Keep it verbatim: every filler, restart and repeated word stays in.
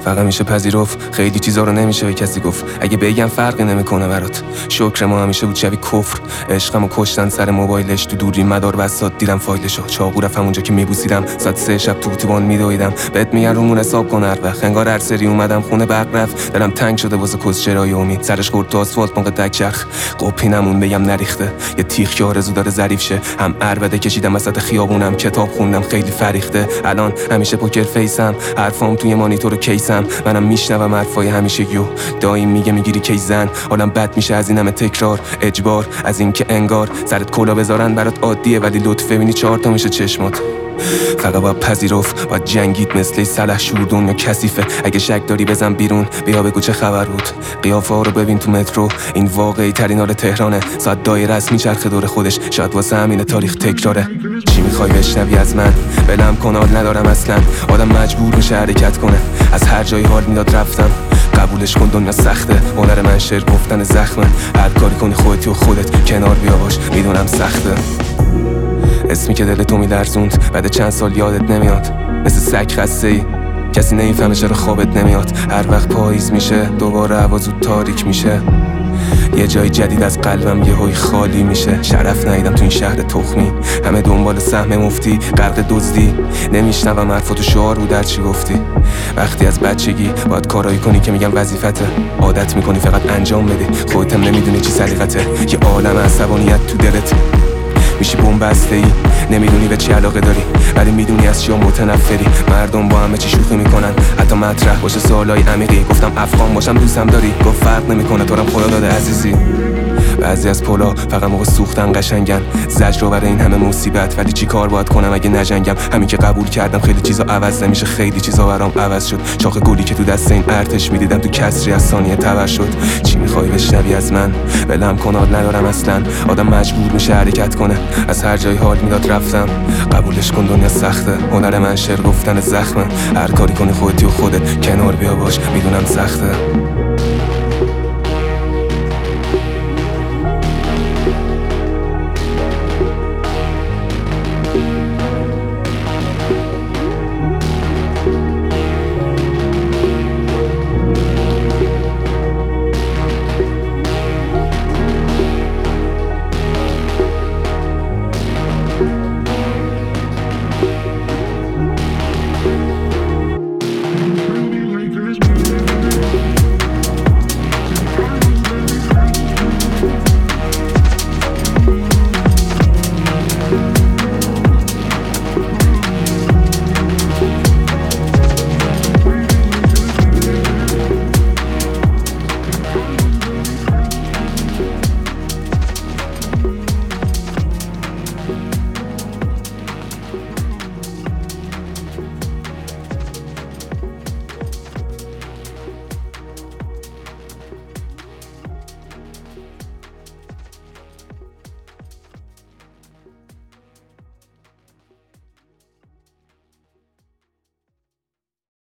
فقط میشه پذیرفت خیلی چیزا رو نمیشه به کسی گفت. اگه بگم فرقی نمیکنه برات، شکر ما همیشه بود شبی کفر. عشقمو کشتن سر موبایلش، تو دوری مدار بسات دیدم فایلشو. چاقو رفتم اونجا که میبوسیدم، ساعت سه شب تو اتوبان میدویدم. بهت میگن رومون حساب کن هر وقت، انگار هر سری اومدم خونه برق رفت. دلم تنگ شده واسه کسچرای امید، سرش خورد تو آسفالت موقع تک چرخ. قپی نمون بگم نریخته، یه تیغ که آرزو داره ظریف شه. هم عربده کشیدم وسط خیابونم، کتاب خوندم خیلی فریخته. الان همیشه پوکر فیسم، حرفام توی مانیتور و کیسم. منم میشنوم حرفای همیشگیو، دایم میگه میگیری کی زن. حالم بد میشه از این همه تکرار، اجبار از این که انگار سرت کلا بذارن برات عادیه، ولی لطف ببینی چهار تا میشه چشمات. فقط باید پذیرفت، باید جنگید مثل سلح شور. دنیا کثیفه، اگه شک داری بزن بیرون، بیا بگو چه خبر بود. قیافه ها رو ببین تو مترو، این واقعی ترین حال تهرانه. ساعت دایره است میچرخه دور خودش، شاید واسه همین تاریخ تکراره. چی میخوای بشنوی از من؟ بلم کن حال ندارم اصلا. آدم مجبور میشه حرکت کنه، از هر جایی حال میداد رفتم. قبولش کن دنیا سخته، هنر من شعر گفتن زخمه. هر کاری کنی خودتی و خودت کنار بیا باش، میدونم سخته. اسمی که دل تو میلرزوند، بعد چند سال یادت نمیاد. مثل سگ خسته ای، کسی نمیفهمه چرا خوابت نمیاد. هر وقت پاییز میشه دوباره هوا زود تاریک میشه. یه جای جدید از قلبم یه هوی خالی میشه. شرف ندیدم تو این شهر تخمی، همه دنبال سهم مفتی، غرق دزدی. نمیشنوم حرفاتو شعار بود در چی گفتی. وقتی از بچگی باید کارایی کنی که میگن وظیفته، عادت میکنی فقط انجام بدی. خودت هم نمیدونی چی سلیقته، یه عالم عصبانیت تو دلت. میشی بن‌بسته ای، نمیدونی به چی علاقه داری، ولی میدونی از چیا متنفری. مردم با همه چی شوخی میکنن، حتی مطرح باشه سوالای عمیقی. گفتم افغان باشم دوستم داری، گفت فرق نمیکنه تو رو خدا داده عزیزی. بعضی از پلا فقط موقع سوختن قشنگن، زجر رو برای این همه مصیبت. ولی چی کار باید کنم اگه نجنگم؟ همین که قبول کردم خیلی چیزا عوض نمیشه، خیلی چیزا برام عوض شد. شاخ گلی که تو دست این ارتش میدیدم تو کسری از ثانیه تبر شد. چی میخوای بشنوی از من؟ ولم کن حال ندارم اصلا. آدم مجبور میشه حرکت کنه، از هر جای حال میداد رفتم. قبولش کن دنیا سخته، هنر من شعر گفتن زخمه. هر کاری کنی خودتی و خودت کنار بیا باش، میدونم سخته.